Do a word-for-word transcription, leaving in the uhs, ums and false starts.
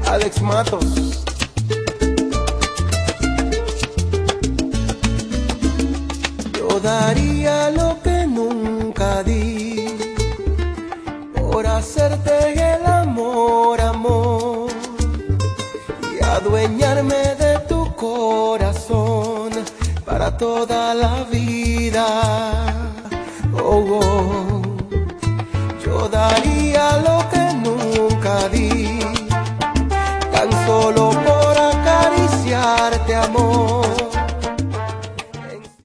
Alex Matos. Yo daría lo que nunca di por hacerte el amor, amor, y adueñarme de tu corazón para toda la vida. Oh, oh. Yo daría lo que nunca di